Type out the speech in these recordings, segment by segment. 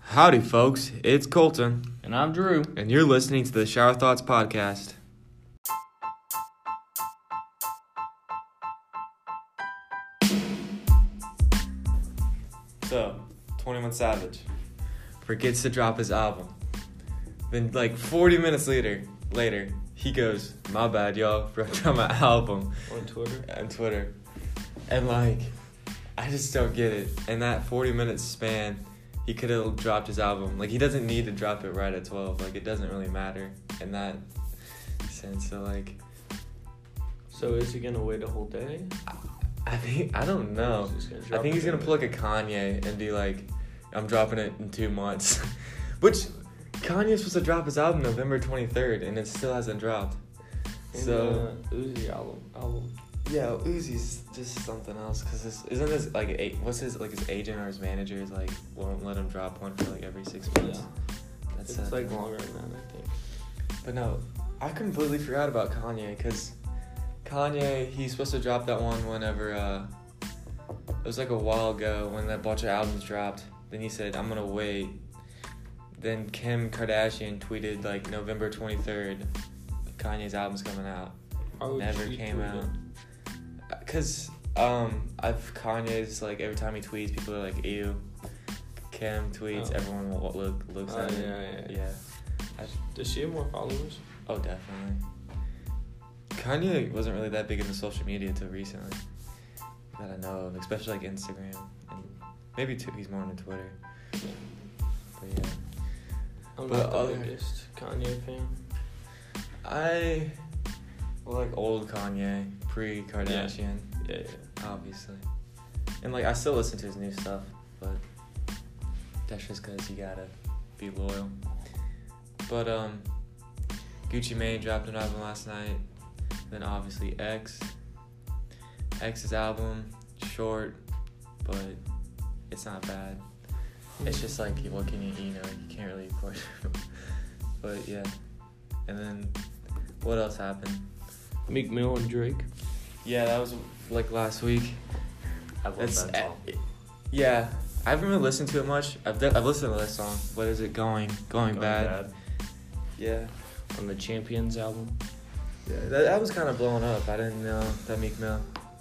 Howdy, folks. It's Colton. And I'm Drew. And you're listening to the Shower Thoughts Podcast. So, 21 Savage forgets to drop his album. Then, 40 minutes later, he goes, "My bad, y'all, forgot to drop my album." On Twitter. And, I just don't get it. In that 40-minute span, he could have dropped his album. He doesn't need to drop it right at 12. It doesn't really matter in that sense. So is he going to wait a whole day? I don't know. I think he's going to pull a Kanye and be like, "I'm dropping it in 2 months." Which, Kanye's supposed to drop his album November 23rd, and it still hasn't dropped. And, so Uzi album. Yeah, Uzi's just something else. Cause isn't this what's his agent or his manager is won't let him drop one for every 6 months. Yeah. That's it's longer than that, I think. But no, I completely forgot about Kanye, because Kanye, he's supposed to drop that one whenever it was a while ago when that bunch of albums dropped. Then he said, "I'm gonna wait." Then Kim Kardashian tweeted November 23rd, Kanye's album's coming out. Never came out. Cause Kanye's every time he tweets, people are like, "Ew." Kim tweets, everyone looks at it. Yeah. Does she have more followers? Oh, definitely. Kanye wasn't really that big into social media until recently, that I know of, especially Instagram, and maybe he's more into Twitter. But yeah. I'm not the biggest Kanye fan. I old Kanye, pre-Kardashian. Yeah. Obviously. And I still listen to his new stuff, but that's just because you gotta be loyal. But Gucci Mane dropped an album last night. Then obviously X's album, short, but it's not bad. It's just what can you can't really record. But yeah. And then what else happened? Meek Mill and Drake. Yeah, that was last week. I love that song. Yeah, I haven't really listened to it much. I've listened to that song. What is it? Going bad. Yeah. On the Champions album. Yeah, that was kind of blowing up. I didn't know that Meek Mill.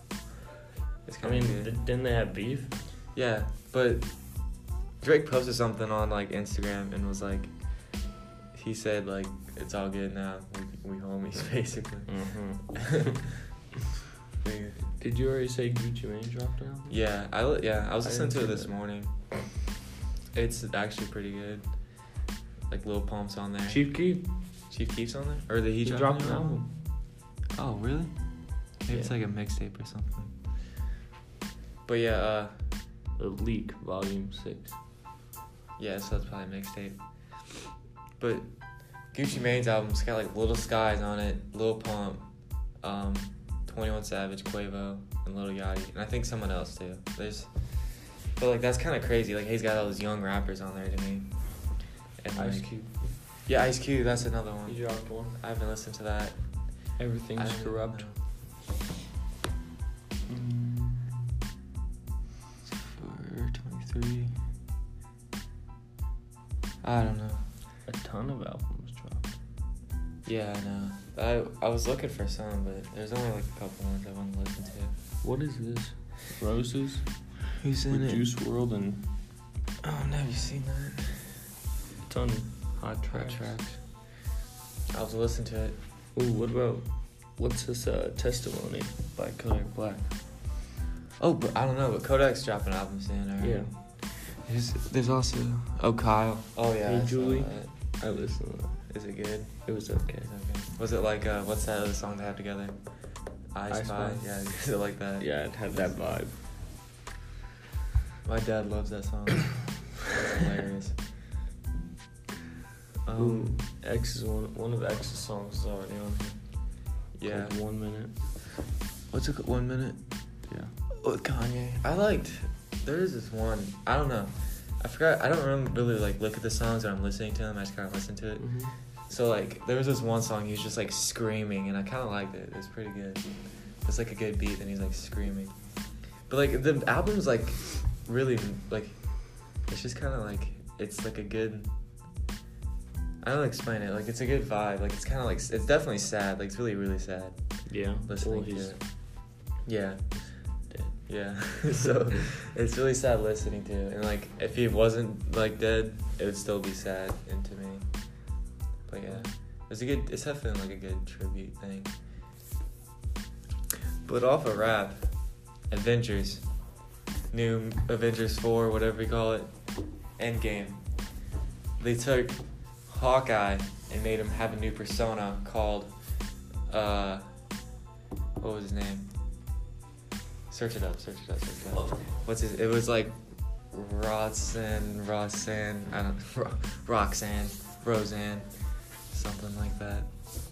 Didn't they have beef? Yeah, but Drake posted something on Instagram and was he said it's all good now. We homies basically. Mm-hmm. Did you already say Gucci Mane dropped an album? Yeah, I was listening to it this morning. It's actually pretty good. Lil Pump's on there. Chief Keef's on there? Or did he drop an album? Oh, really? Maybe it's a mixtape or something. But yeah, The Leak, Volume 6. Yeah, so that's probably a mixtape. But Gucci Mane's album's got Little Skies on it, Lil Pump, 21 Savage, Quavo, and Lil Yachty, and I think someone else too. But that's kind of crazy. He's got all those young rappers on there to me. And Ice Cube. Yeah, Ice Cube. That's another one. He dropped one. I haven't listened to that. Everything's Corrupt. 23. I don't know. A ton of albums dropped. Yeah, I know. I was looking for some, but there's only a couple ones I want to listen to. What is this? Roses? Who's in it? Juice WRLD and... Oh, I've never seen that. A ton of hot tracks. I'll have to listen to it. Ooh, what's this Testimony by Kodak Black? Oh, but I don't know, but Kodak's dropping an album soon, right? Yeah. There's also... Oh, Kyle. Oh, yeah. Hey, Julie. I listened to that. Is it good? It was okay. Was it what's that other song they have together? I Spy? Yeah, is it like that? Yeah, it had that vibe. My dad loves that song. It's hilarious. X is one of X's songs is already on here. Yeah. 1 minute. What's it? 1 minute? Yeah. With Kanye. There is this one. I don't know. I forgot. I don't really look at the songs when I'm listening to them. I just kind of listen to it. Mm-hmm. So there was this one song he was just screaming, and I kind of liked it. It was pretty good. It's a good beat, and he's screaming. But the album's really it's just kind of it's like a good. I don't know how to explain it. Like it's a good vibe. Like it's kind of like it's definitely sad. Like it's really really sad. Yeah. Listening to it. Yeah. Yeah. So it's really sad listening to, and like if he wasn't like dead, it would still be sad into me. But yeah, it's definitely like a good tribute thing. But off of rap, Avengers, new Avengers 4, whatever we call it, Endgame. They took Hawkeye and made him have a new persona called, what was his name? Search it up. It was like Roxanne, Roseanne, something like that.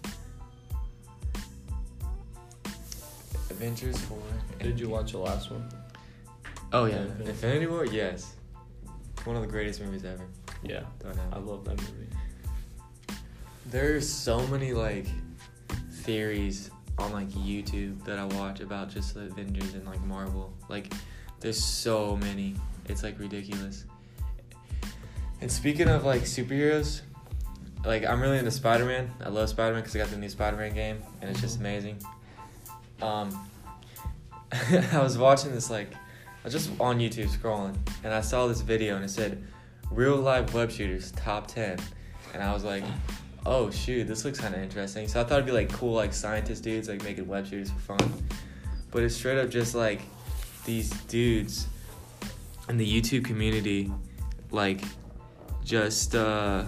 Avengers 4. Did you watch the last one? Oh yeah, Infinity War. Yes, one of the greatest movies ever. Yeah, Don't know. I love that movie. There's so many like theories on like YouTube that I watch about just the Avengers and like Marvel. Like, there's so many. It's like ridiculous. And speaking of like superheroes, like I'm really into Spider-Man. I love Spider-Man because I got the new Spider-Man game and it's just amazing. I was watching this I was just on YouTube scrolling and I saw this video and it said real life web shooters top 10 and I was like, oh shoot, this looks kind of interesting. So I thought it'd be like cool like scientist dudes like making web shooters for fun, but it's straight up just like these dudes in the YouTube community like just they're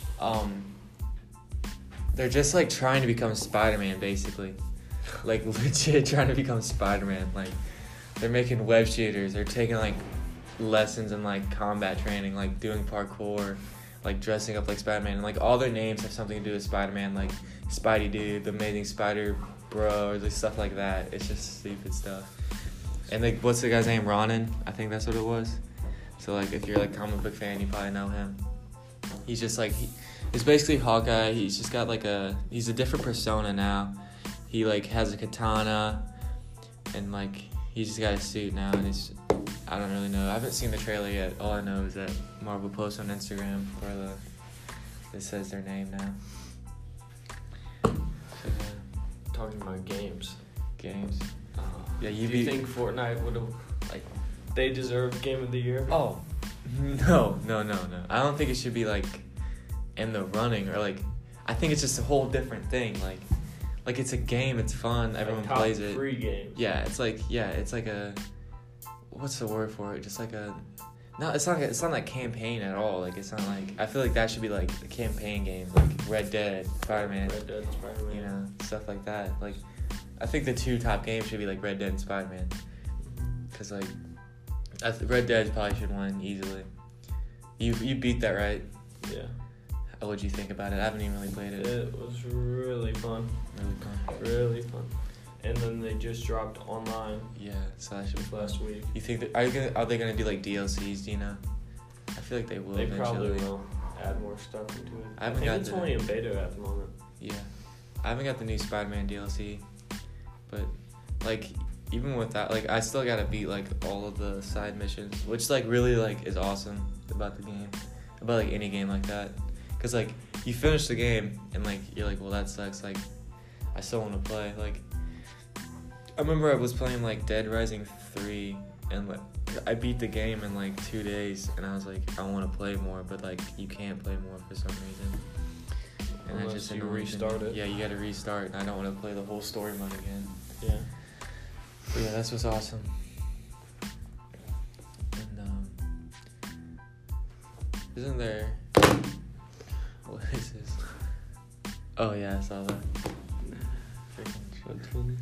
just like trying to become Spider-Man basically. Like legit trying to become Spider-Man. Like they're making web shooters, they're taking like lessons in like combat training, like doing parkour, like dressing up like Spider-Man, and like all their names have something to do with Spider-Man, like Spidey Dude, the Amazing Spider Bro, or like stuff like that. It's just stupid stuff. And like what's the guy's name? Ronan, I think that's what it was. So like if you're like a comic book fan, you probably know him. He's just like it's basically Hawkeye. He's just got like he's a different persona now. He like has a katana and like he's just got a suit now, and I don't really know. I haven't seen the trailer yet. All I know is that Marvel posts on Instagram where it says their name now. So, yeah. Talking about games. Games. Yeah, Do you think Fortnite would have they deserve Game of the Year? Oh, no. I don't think it should be like in the running or like. I think it's just a whole different thing. Like it's a game, it's fun, everyone top plays it. Free games. Yeah, it's like a, what's the word for it? Just like it's not like campaign at all. Like it's not like, I feel like that should be like a campaign game, like Red Dead, Spider-Man. Red Dead, Spider-Man. You know, stuff like that. Like, I think the two top games should be like Red Dead and Spider-Man. Cause like, Red Dead probably should win easily. You beat that, right? Yeah. What'd you think about it? I haven't even really played it. It was really fun. Really fun. And then they just dropped online. Yeah, so that should be fun. Last week. You think are they gonna do like DLCs? Do you know? I feel like they will. They eventually. probably will add more stuff into it. I think it's only in beta at the moment. Yeah, I haven't got the new Spider-Man DLC, but like even with that, like I still gotta beat like all of the side missions, which like really like is awesome about the game, about like any game like that. Cause like you finish the game and like you're like, well that sucks. Like I still want to play. Like I remember I was playing like Dead Rising 3 and like I beat the game in like 2 days and I was like, I want to play more, but like you can't play more for some reason. And unless that just you annoys restart me. it. Yeah, you gotta restart. And I don't want to play the whole story mode again. Yeah. But yeah, that's what's awesome. And isn't there? What is this? Oh yeah, I saw that. That's funny.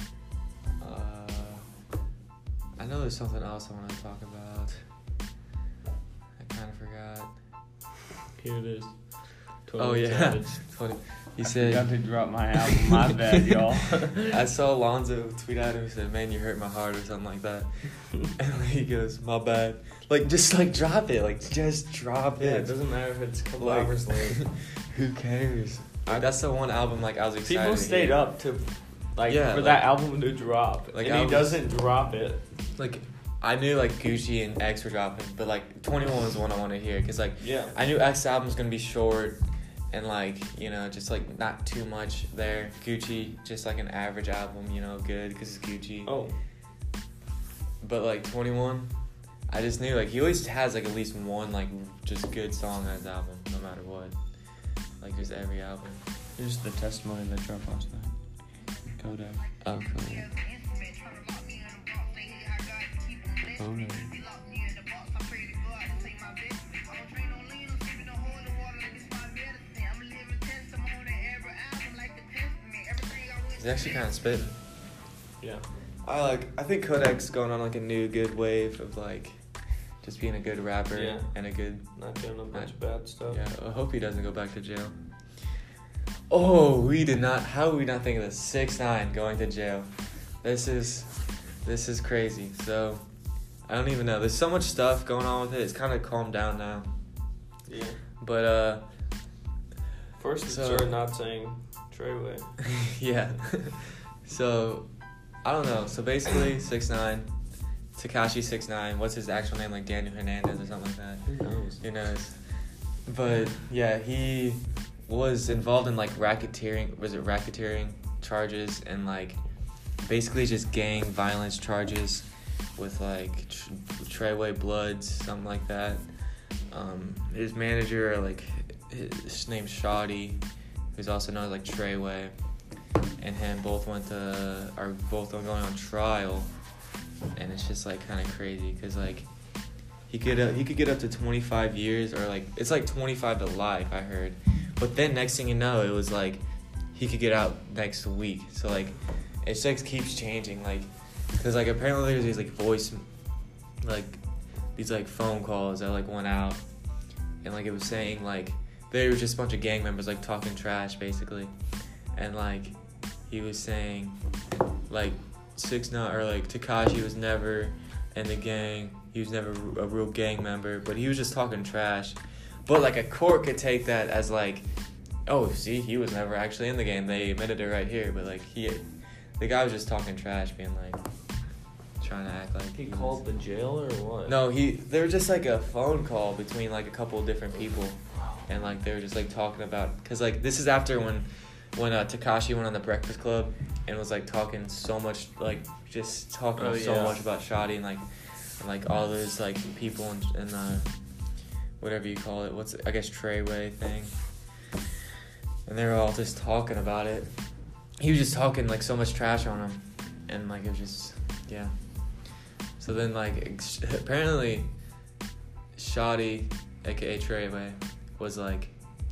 I know there's something else I want to talk about. I kind of forgot. Here it is. Oh yeah, 20. He I said, forgot to drop my album. My bad, y'all. I saw Lonzo tweet at him and said, "Man, you hurt my heart" or something like that. And he goes, "My bad." Like just like drop it. Like just drop Yeah, it. it doesn't matter if it's a couple Like, hours late. Who cares? That's the one album like I was excited. People to stayed hear. up to Yeah, for like- that album to drop, like and I he was- doesn't drop it. Like I knew like Gucci and X were dropping, but like 21 was the one I wanted to hear because like Yeah. I knew X album's gonna be short and like just like not too much there. Gucci just like an average album, good because it's Gucci. Oh. But like 21, I just knew like he always has like at least one like just good song on his album, no matter what. Like just every album. Here's the testimony that dropped last night. Kodak. Oh, cool. Kodak. He's actually kind of spitting. Yeah. I think Kodak's going on like a new good wave of like just being a good rapper Yeah. and a good. Not doing a bunch of bad stuff. Yeah, I hope he doesn't go back to jail. Oh, we did not. How did we not think of this? 6ix9ine going to jail. This is crazy. So I don't even know. There's so much stuff going on with it. It's kind of calmed down now. Yeah. But First, it So- started not saying Treyway. yeah. So I don't know. So basically, 6ix9ine, Tekashi 6ix9ine. What's his actual name? Like Daniel Hernandez or something like that. Who knows? Who knows? But yeah, he was involved in like racketeering charges and like basically just gang violence charges with like Treyway Bloods, something like that. His manager, like his name's Shawty, who's also known as like Treyway, and him both are both going on trial, and it's just like kind of crazy because like he could get up to 25 years or like it's like 25 to life, I heard. But then next thing you know, it was like he could get out next week. So like it just keeps changing, like because like apparently there's these like these like phone calls that like went out, and like it was saying like they were just a bunch of gang members like talking trash basically, and like he was saying like 6ix9ine or like Tekashi was never in the gang. He was never a real gang member, but he was just talking trash. But like a court could take that as like, oh, see, he was never actually in the game. They admitted it right here, but like the guy was just talking trash, being like, trying to act like He was- called the jail or what? No, there was just like a phone call between like a couple of different people, and like they were just like talking about, cause like this is after when Tekashi went on the Breakfast Club and was like talking so much, like just talking so much about Shawty and like all those like people and whatever you call it, I guess Treyway thing, and they were all just talking about it. He was just talking like so much trash on him, and like it was just yeah. So then like apparently Shawty, aka Treyway, was like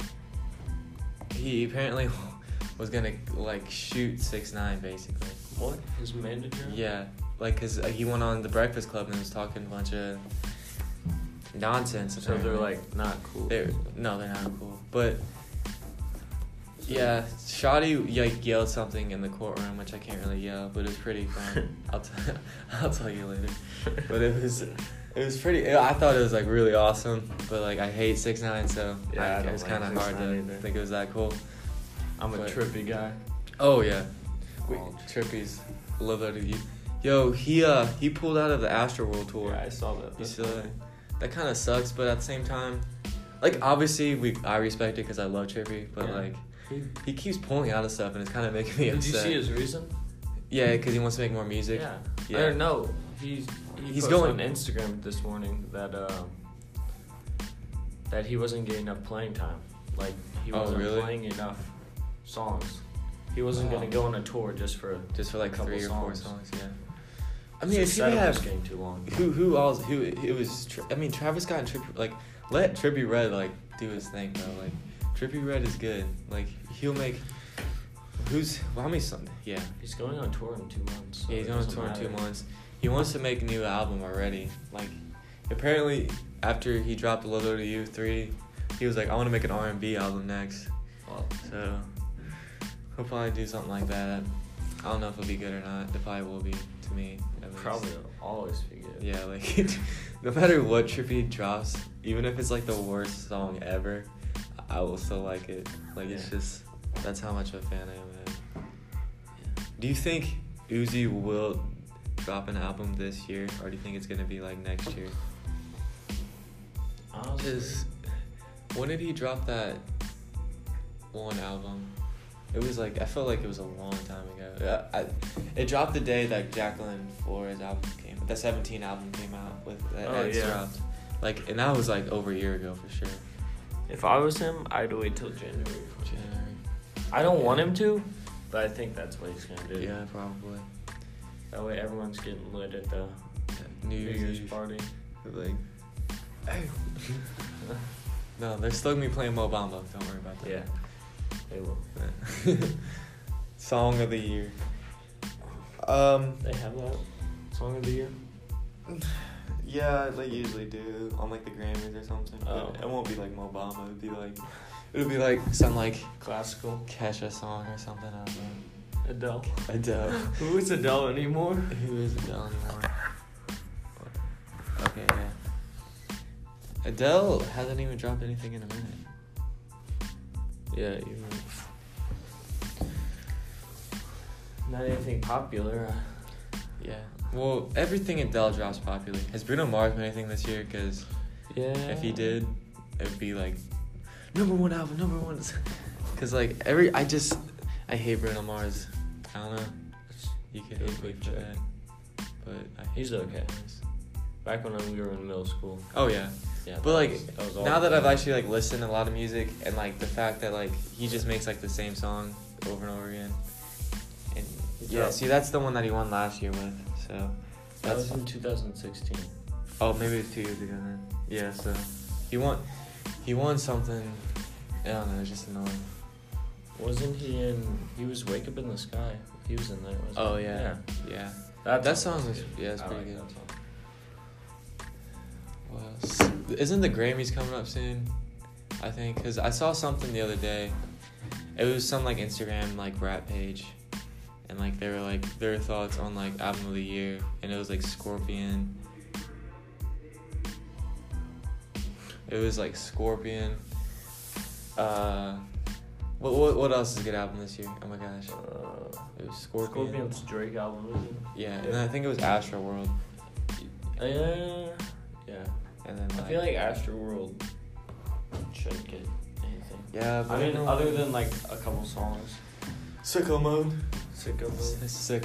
he apparently was gonna like shoot 6ix9ine basically. What? His manager? Yeah, like cause he went on the Breakfast Club and was talking a bunch of nonsense. So they're apparently. like not cool. They're not cool. But yeah, Shawty like yelled something in the courtroom, which I can't really yell, but it was pretty fun. I'll tell you later. But it was pretty. I thought it was like really awesome, but like I hate 6ix9ine, so Yeah, I it don't was like kind of hard 6ix9ine to either. think it was that cool. I'm a But- trippy guy. Oh yeah, Oh. Trippy's love that of you. Yo, he pulled out of the Astroworld tour. Yeah, I saw that. You That's still funny. that kind of sucks, but at the same time, like obviously I respect it because I love Trippy, but Yeah. like he keeps pulling out of stuff and it's kind of making me Did upset. you see his reason? Yeah, because he wants to make more music. Yeah. Yeah. Or no, he's He's posted going- on Instagram this morning that he wasn't getting enough playing time. Like he Oh, wasn't really? playing enough songs. He wasn't Oh. gonna go on a tour just for Just for like couple 3 or 4 songs. songs. Yeah. I mean, His if you setup was have getting too long. who else? Who it was? I mean, Travis Scott and Trippie. Like, let Trippie Redd like do his thing, bro. Like, Trippie Redd is good. Like, he'll make. How many songs? Yeah. He's going on tour in 2 months. So Yeah, he's it on doesn't tour in 2 matter. months. He wants to make a new album already. Like, apparently, after he dropped Low to You 3, he was like, I want to make an R&B album next. Well, So, he'll probably do something like that. I don't know if it'll be good or not. It probably will be, to me. At least. probably always be good. Yeah, like, no matter what Trippie drops, even if it's like the worst song ever, I will still like it. Like, it's Yeah. just, that's how much of a fan I am of him. Do you think Uzi will drop an album this year, or do you think it's gonna be like next year? Honestly. Because when did he drop that one album? It was like, I felt like it was a long time ago. It dropped the day that Jacqueline Flores album came, the 17 album came out with that dropped. Like, and that was like over a year ago for sure. If I was him, I'd wait till January. I don't want him to, but I think that's what he's gonna do. Yeah, probably. That way everyone's getting lit at the New New Year's Year's party. Like, hey. No, they're still gonna be playing Mo Bamba. Don't worry about that. Yeah, they will. Song of the year. They have that song of the year. Yeah, they usually do on like the Grammys or something. Oh. But it won't be like Mo Bamba. It'll be like some like Classical. Kesha song or something. I don't know. Adele. Adele. Who is Adele anymore? Who is Adele anymore? Okay, yeah. Adele hasn't even dropped anything in a minute. Yeah, you're right. Not anything popular. Yeah. Well, everything Adele drops popular. Has Bruno Mars made anything this year? Because Yeah. if he did, it would be like #1 album, #1. Because like I hate Bruno Mars. I don't know. You can hate me for that, but I hate He's Bruno okay. Mars. Back when we were in middle school. Oh yeah. Yeah. But like that was all now that the I've time. actually like listened to a lot of music, and like the fact that like he just makes like the same song over and over again, and yeah, see that's the one that he won last year with. So That was in 2016. oh, maybe it was 2 years ago then. Yeah, so he won something. I don't know, it's just annoying. Wasn't he in? He was Wake Up in the Sky. He was in there. Wasn't Oh he? yeah, yeah. That song was is good. it's I pretty like good. that song. What else? Isn't the Grammys coming up soon? I think, because I saw something the other day. It was some like Instagram like rap page, and like they were like their thoughts on like album of the year, and it was like Scorpion. It was like Scorpion. What else is a good album this year? Oh my gosh, it was Scorpion. Scorpion's Drake album, isn't it? Yeah, and then I think it was Astroworld. Yeah. And then I feel like Astroworld shouldn't get anything. yeah, but I mean, other than like a couple songs. Sicko Mode. Sicko Mode. It's sick.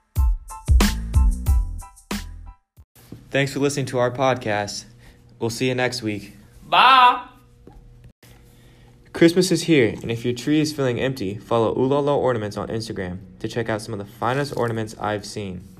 Thanks for listening to our podcast. We'll see you next week. Bye! Christmas is here, and if your tree is feeling empty, follow Ulala Ornaments on Instagram to check out some of the finest ornaments I've seen.